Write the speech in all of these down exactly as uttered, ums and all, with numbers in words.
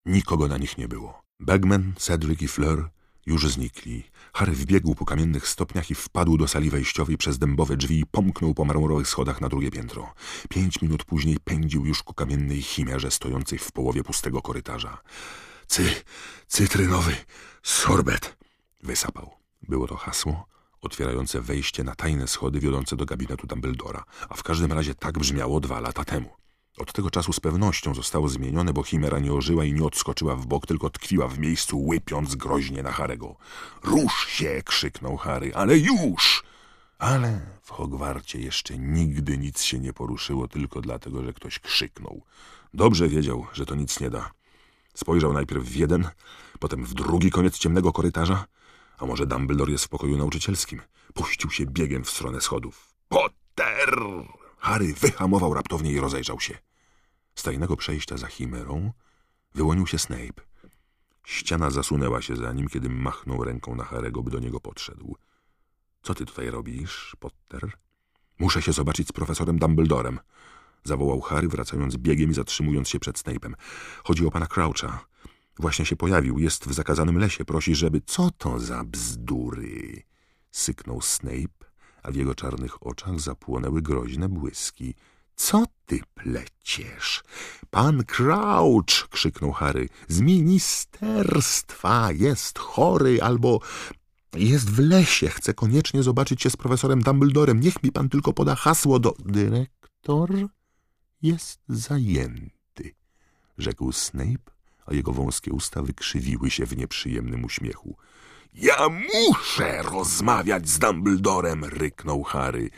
Nikogo na nich nie było. Bagman, Cedric i Fleur już znikli. Harry wbiegł po kamiennych stopniach i wpadł do sali wejściowej przez dębowe drzwi i pomknął po marmurowych schodach na drugie piętro. Pięć minut później pędził już ku kamiennej chimerze stojącej w połowie pustego korytarza. Cy, cytrynowy sorbet, wysapał. Było to hasło otwierające wejście na tajne schody wiodące do gabinetu Dumbledora, a w każdym razie tak brzmiało dwa lata temu. Od tego czasu z pewnością zostało zmienione, bo chimera nie ożyła i nie odskoczyła w bok, tylko tkwiła w miejscu, łypiąc groźnie na Harego. Rusz się! Krzyknął Harry. Ale już! Ale w Hogwarcie jeszcze nigdy nic się nie poruszyło, tylko dlatego, że ktoś krzyknął. Dobrze wiedział, że to nic nie da. Spojrzał najpierw w jeden, potem w drugi koniec ciemnego korytarza. A może Dumbledore jest w pokoju nauczycielskim? Puścił się biegiem w stronę schodów. Potter! Harry wyhamował raptownie i rozejrzał się. Z tajnego przejścia za chimerą wyłonił się Snape. Ściana zasunęła się za nim, kiedy machnął ręką na Harry'ego, by do niego podszedł. Co ty tutaj robisz, Potter? Muszę się zobaczyć z profesorem Dumbledorem, zawołał Harry, wracając biegiem i zatrzymując się przed Snape'em. Chodzi o pana Croucha. Właśnie się pojawił, jest w zakazanym lesie, prosi, żeby... Co to za bzdury? Syknął Snape, a w jego czarnych oczach zapłonęły groźne błyski. Co ty pleciesz? Pan Crouch! Krzyknął Harry. Z ministerstwa jest chory albo jest w lesie. Chce koniecznie zobaczyć się z profesorem Dumbledorem. Niech mi pan tylko poda hasło do... Dyrektor jest zajęty, rzekł Snape, a jego wąskie usta wykrzywiły się w nieprzyjemnym uśmiechu. Ja muszę rozmawiać z Dumbledorem, ryknął Harry.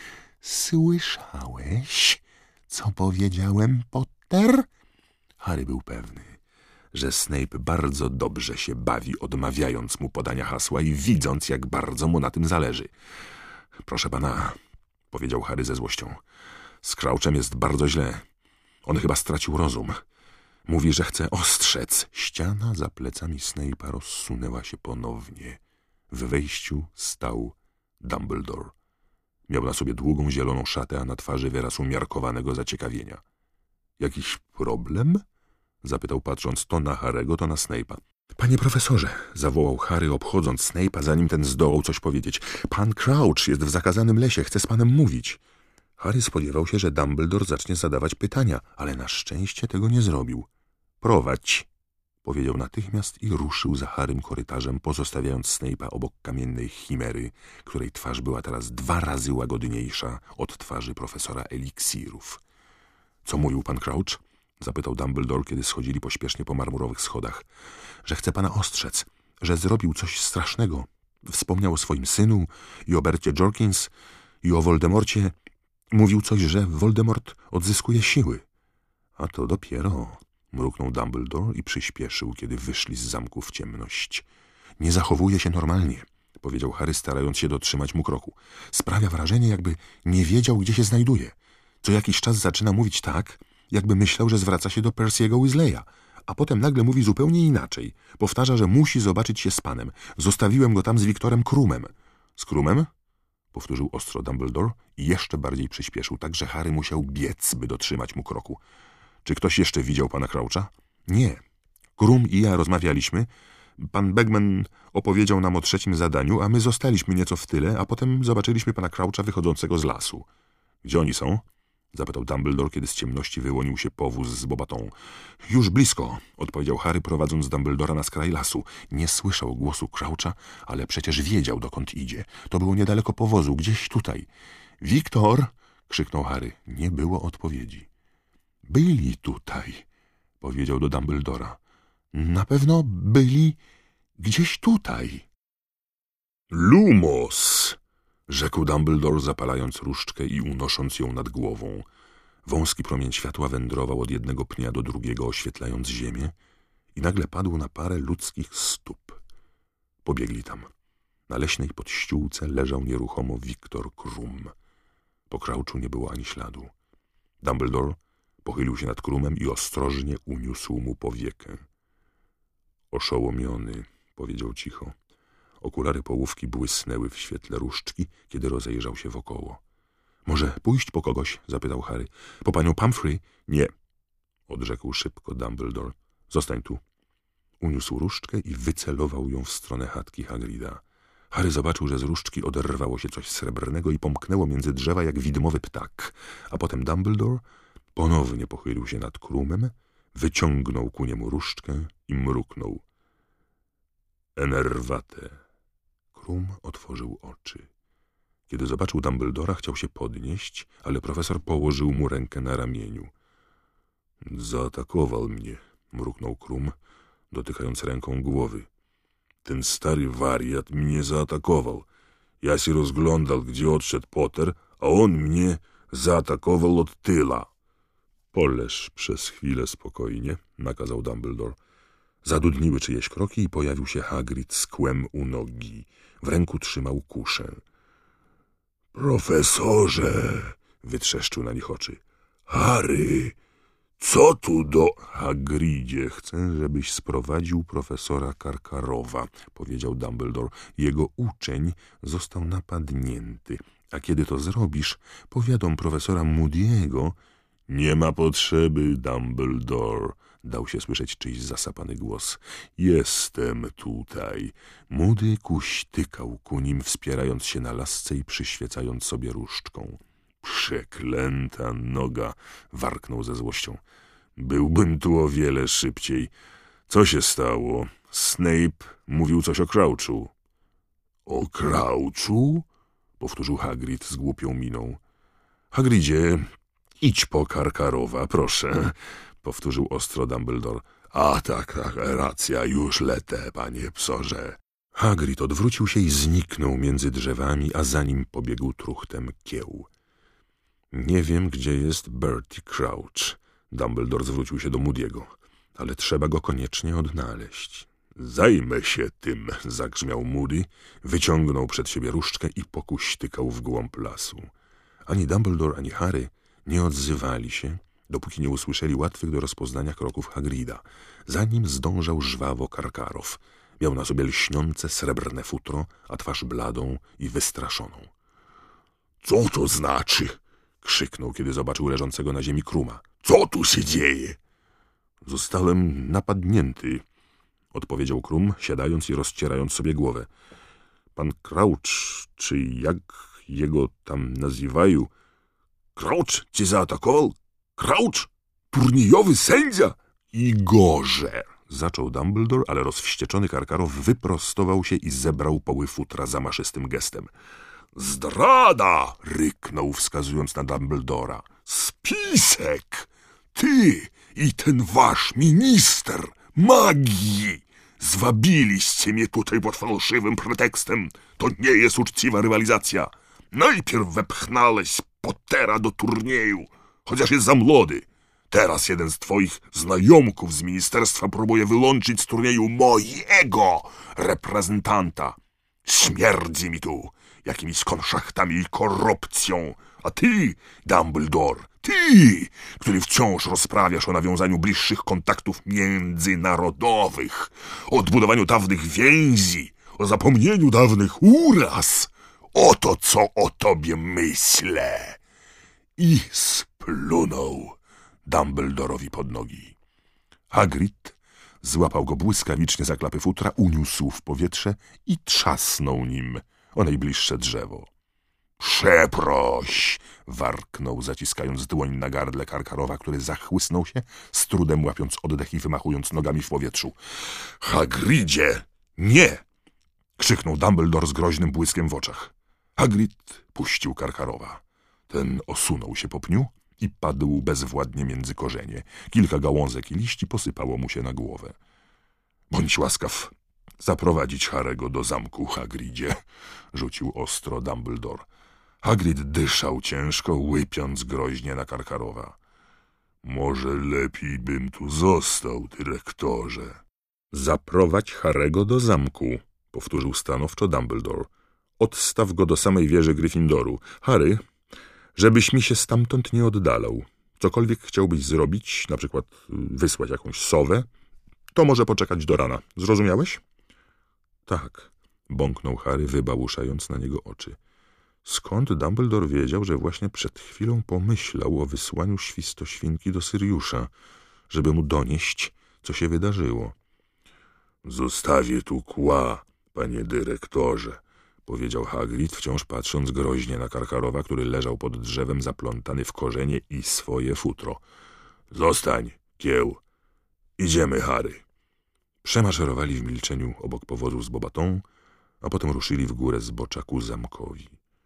Słyszałeś, co powiedziałem, Potter? Harry był pewny, że Snape bardzo dobrze się bawi, odmawiając mu podania hasła i widząc, jak bardzo mu na tym zależy. Proszę pana, powiedział Harry ze złością, z Crouchem jest bardzo źle. On chyba stracił rozum. Mówi, że chce ostrzec. Ściana za plecami Snape'a rozsunęła się ponownie. W wejściu stał Dumbledore. Miał na sobie długą zieloną szatę, a na twarzy wyraz umiarkowanego zaciekawienia. Jakiś problem? Zapytał, patrząc to na Harry'ego, to na Snape'a. Panie profesorze, zawołał Harry, obchodząc Snape'a, zanim ten zdołał coś powiedzieć. Pan Crouch jest w zakazanym lesie, chce z panem mówić. Harry spodziewał się, że Dumbledore zacznie zadawać pytania, ale na szczęście tego nie zrobił. Prowadź, powiedział natychmiast i ruszył za Harrym korytarzem, pozostawiając Snape'a obok kamiennej chimery, której twarz była teraz dwa razy łagodniejsza od twarzy profesora eliksirów. Co mówił pan Crouch? Zapytał Dumbledore, kiedy schodzili pośpiesznie po marmurowych schodach. Że chce pana ostrzec, że zrobił coś strasznego. Wspomniał o swoim synu i o Bercie Jorkins i o Voldemorcie. Mówił coś, że Voldemort odzyskuje siły. A to dopiero, mruknął Dumbledore i przyspieszył, kiedy wyszli z zamku w ciemność. Nie zachowuje się normalnie, powiedział Harry, starając się dotrzymać mu kroku. Sprawia wrażenie, jakby nie wiedział, gdzie się znajduje. Co jakiś czas zaczyna mówić tak, jakby myślał, że zwraca się do Percy'ego Weasleya, a potem nagle mówi zupełnie inaczej. Powtarza, że musi zobaczyć się z panem. Zostawiłem go tam z Wiktorem Krumem. Z Krumem? Powtórzył ostro Dumbledore i jeszcze bardziej przyspieszył, tak że Harry musiał biec, by dotrzymać mu kroku. Czy ktoś jeszcze widział pana Croucha? Nie. Krum i ja rozmawialiśmy. Pan Bagman opowiedział nam o trzecim zadaniu, a my zostaliśmy nieco w tyle, a potem zobaczyliśmy pana Croucha wychodzącego z lasu. Gdzie oni są? Zapytał Dumbledore, kiedy z ciemności wyłonił się powóz z Bobatą. Już blisko, odpowiedział Harry, prowadząc Dumbledora na skraj lasu. Nie słyszał głosu Croucha, ale przecież wiedział, dokąd idzie. To było niedaleko powozu, gdzieś tutaj. Wiktor! Krzyknął Harry. Nie było odpowiedzi. Byli tutaj, powiedział do Dumbledora. Na pewno byli gdzieś tutaj. Lumos! Rzekł Dumbledore, zapalając różdżkę i unosząc ją nad głową. Wąski promień światła wędrował od jednego pnia do drugiego, oświetlając ziemię i nagle padł na parę ludzkich stóp. Pobiegli tam. Na leśnej podściółce leżał nieruchomo Wiktor Krum. Po Crouchu nie było ani śladu. Dumbledore pochylił się nad Krumem i ostrożnie uniósł mu powiekę. Oszołomiony, powiedział cicho. Okulary połówki błysnęły w świetle różdżki, kiedy rozejrzał się wokoło. Może pójść po kogoś? Zapytał Harry. Po panią Pumphrey? Nie, odrzekł szybko Dumbledore. Zostań tu. Uniósł różdżkę i wycelował ją w stronę chatki Hagrida. Harry zobaczył, że z różdżki oderwało się coś srebrnego i pomknęło między drzewa jak widmowy ptak, a potem Dumbledore ponownie pochylił się nad Krumem, wyciągnął ku niemu różdżkę i mruknął. Enervate. Krum otworzył oczy. Kiedy zobaczył Dumbledora, chciał się podnieść, ale profesor położył mu rękę na ramieniu. Zaatakował mnie, mruknął Krum, dotykając ręką głowy. Ten stary wariat mnie zaatakował. Ja się rozglądał, gdzie odszedł Potter, a on mnie zaatakował od tyła. Poleż przez chwilę spokojnie, nakazał Dumbledore. Zadudniły czyjeś kroki i pojawił się Hagrid z kłem u nogi. W ręku trzymał kuszę. Profesorze, wytrzeszczył na nich oczy. Harry, co tu do... Hagridzie, chcę, żebyś sprowadził profesora Karkarowa, powiedział Dumbledore. Jego uczeń został napadnięty, a kiedy to zrobisz, powiadom profesora Moody'ego. Nie ma potrzeby, Dumbledore, dał się słyszeć czyjś zasapany głos. Jestem tutaj. Moody kuśtykał ku nim, wspierając się na lasce i przyświecając sobie różdżką. Przeklęta noga, warknął ze złością. Byłbym tu o wiele szybciej. Co się stało? Snape mówił coś o Crouchu. O Crouchu? Powtórzył Hagrid z głupią miną. Hagridzie, idź po Karkarowa, proszę, powtórzył ostro Dumbledore. A tak, tak, racja, już lecę, panie psorze. Hagrid odwrócił się i zniknął między drzewami, a za nim pobiegł truchtem kieł. Nie wiem, gdzie jest Bertie Crouch. Dumbledore zwrócił się do Moody'ego. Ale trzeba go koniecznie odnaleźć. Zajmę się tym, zagrzmiał Moody, wyciągnął przed siebie różdżkę i pokuśtykał w głąb lasu. Ani Dumbledore, ani Harry nie odzywali się, dopóki nie usłyszeli łatwych do rozpoznania kroków Hagrida. Za nim zdążał żwawo Karkarow. Miał na sobie lśniące srebrne futro, a twarz bladą i wystraszoną. — Co to znaczy? — krzyknął, kiedy zobaczył leżącego na ziemi Kruma. — Co tu się dzieje? — Zostałem napadnięty — odpowiedział Krum, siadając i rozcierając sobie głowę. — Pan Crouch, czy jak jego tam nazywają... — Crouch cię zaatakował? Crouch? Turniejowy sędzia? Igorze! Zaczął Dumbledore, ale rozwścieczony Karkarow wyprostował się i zebrał poły futra zamaszystym gestem. Zdrada! Ryknął, wskazując na Dumbledora. Spisek! Ty i ten wasz minister magii! Zwabiliście mnie tutaj pod fałszywym pretekstem. To nie jest uczciwa rywalizacja. Najpierw wepchnąłeś Pottera do turnieju, chociaż jest za młody. Teraz jeden z twoich znajomków z ministerstwa próbuje wyłączyć z turnieju mojego reprezentanta. Śmierdzi mi tu jakimiś konszachtami i korupcją. A ty, Dumbledore, ty, który wciąż rozprawiasz o nawiązaniu bliższych kontaktów międzynarodowych, o odbudowaniu dawnych więzi, o zapomnieniu dawnych uraz. Oto co o tobie myślę. I splunął Dumbledorowi pod nogi. Hagrid złapał go błyskawicznie za klapy futra, uniósł w powietrze i trzasnął nim o najbliższe drzewo. Przeproś! Warknął, zaciskając dłoń na gardle Karkarowa, który zachłysnął się, z trudem łapiąc oddech i wymachując nogami w powietrzu. Hagridzie! Nie! Krzyknął Dumbledore z groźnym błyskiem w oczach. Hagrid puścił Karkarowa. Ten osunął się po pniu i padł bezwładnie między korzenie. Kilka gałązek i liści posypało mu się na głowę. Bądź łaskaw zaprowadzić Harego do zamku, Hagridzie, rzucił ostro Dumbledore. Hagrid dyszał ciężko, łypiąc groźnie na Karkarowa. Może lepiej bym tu został, dyrektorze. Zaprowadź Harego do zamku, powtórzył stanowczo Dumbledore. Odstaw go do samej wieży Gryffindoru. Harry, żebyś mi się stamtąd nie oddalał. Cokolwiek chciałbyś zrobić, na przykład wysłać jakąś sowę, to może poczekać do rana. Zrozumiałeś? Tak, bąknął Harry, wybałuszając na niego oczy. Skąd Dumbledore wiedział, że właśnie przed chwilą pomyślał o wysłaniu świstoświnki do Syriusza, żeby mu donieść, co się wydarzyło? Zostawię tu kła, panie dyrektorze, powiedział Hagrid, wciąż patrząc groźnie na Karkarowa, który leżał pod drzewem zaplątany w korzenie i swoje futro. Zostań, kieł. Idziemy, Harry. Przemaszerowali w milczeniu obok powozu z Bobatą, a potem ruszyli w górę zbocza ku zamkowi.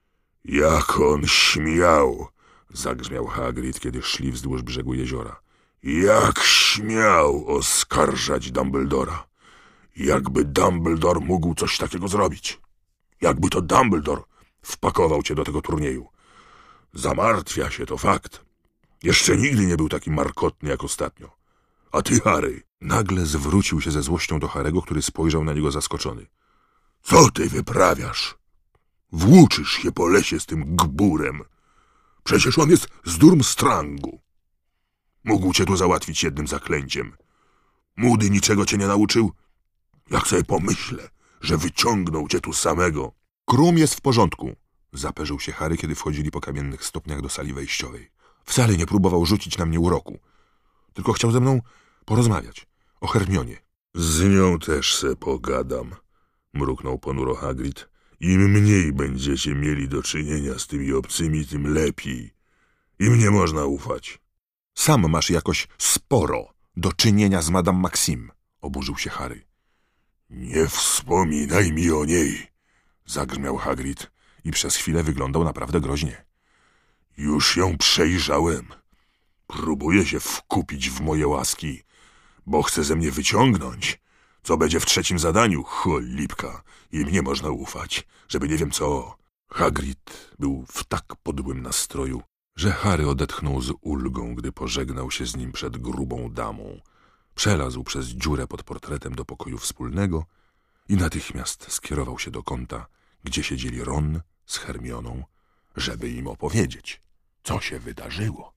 Jak on śmiał! Zagrzmiał Hagrid, kiedy szli wzdłuż brzegu jeziora. Jak śmiał oskarżać Dumbledora! Jakby Dumbledore mógł coś takiego zrobić! Jakby to Dumbledore wpakował cię do tego turnieju! Zamartwia się, to fakt. Jeszcze nigdy nie był taki markotny jak ostatnio. A ty, Harry, nagle zwrócił się ze złością do Harego, który spojrzał na niego zaskoczony. Co ty wyprawiasz? Włóczysz się po lesie z tym gburem. Przecież on jest z Durmstrangu. Mógł cię tu załatwić jednym zaklęciem. Moody niczego cię nie nauczył? Jak sobie pomyślę, że wyciągnął cię tu samego. Krum jest w porządku, zaperzył się Harry, kiedy wchodzili po kamiennych stopniach do sali wejściowej. Wcale nie próbował rzucić na mnie uroku. Tylko chciał ze mną porozmawiać o Hermionie. Z nią też se pogadam, mruknął ponuro Hagrid. Im mniej będziecie mieli do czynienia z tymi obcymi, tym lepiej. Im nie można ufać. Sam masz jakoś sporo do czynienia z Madame Maxime, oburzył się Harry. Nie wspominaj mi o niej, zagrzmiał Hagrid i przez chwilę wyglądał naprawdę groźnie. Już ją przejrzałem. Próbuje się wkupić w moje łaski, bo chce ze mnie wyciągnąć, co będzie w trzecim zadaniu. Cholipka, im nie można ufać, żeby nie wiem co. Hagrid był w tak podłym nastroju, że Harry odetchnął z ulgą, gdy pożegnał się z nim przed grubą damą. Przelazł przez dziurę pod portretem do pokoju wspólnego i natychmiast skierował się do kąta, gdzie siedzieli Ron z Hermioną, żeby im opowiedzieć, co się wydarzyło.